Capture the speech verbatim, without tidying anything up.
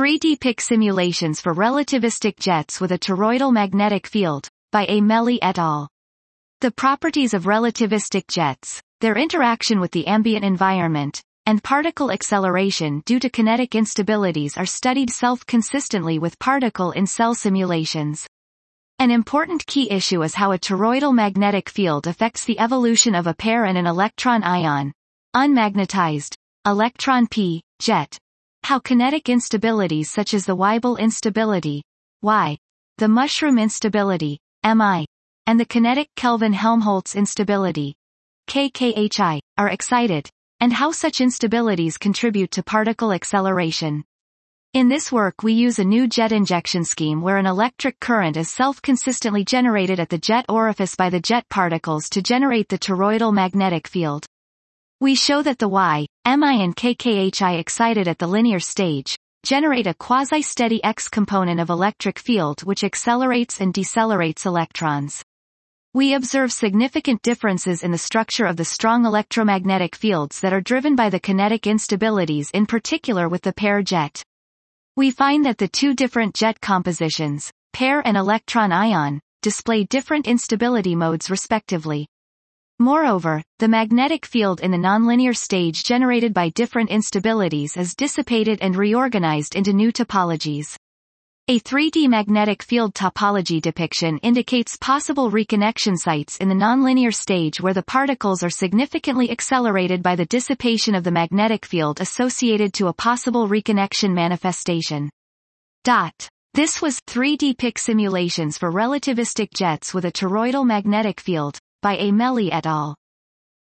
three D P I C Simulations for Relativistic Jets with a Toroidal Magnetic Field, by A. Melli et al. The properties of relativistic jets, their interaction with the ambient environment, and particle acceleration due to kinetic instabilities are studied self-consistently with particle-in-cell simulations. An important key issue is how a toroidal magnetic field affects the evolution of a pair and an electron ion, unmagnetized, electron p, jet. How kinetic instabilities such as the Weibel instability, Y, the mushroom instability, M I, and the kinetic Kelvin-Helmholtz instability, K K H I, are excited, and how such instabilities contribute to particle acceleration. In this work we use a new jet injection scheme where an electric current is self-consistently generated at the jet orifice by the jet particles to generate the toroidal magnetic field. We show that the Y, M I and K K H I excited at the linear stage, generate a quasi-steady X component of electric field which accelerates and decelerates electrons. We observe significant differences in the structure of the strong electromagnetic fields that are driven by the kinetic instabilities, in particular with the pair jet. We find that the two different jet compositions, pair and electron ion, display different instability modes respectively. Moreover, the magnetic field in the nonlinear stage generated by different instabilities is dissipated and reorganized into new topologies. A three D magnetic field topology depiction indicates possible reconnection sites in the nonlinear stage where the particles are significantly accelerated by the dissipation of the magnetic field associated to a possible reconnection manifestation. Dot. This was three D P I C Simulations for Relativistic Jets with a Toroidal Magnetic Field, by A. Melli et al.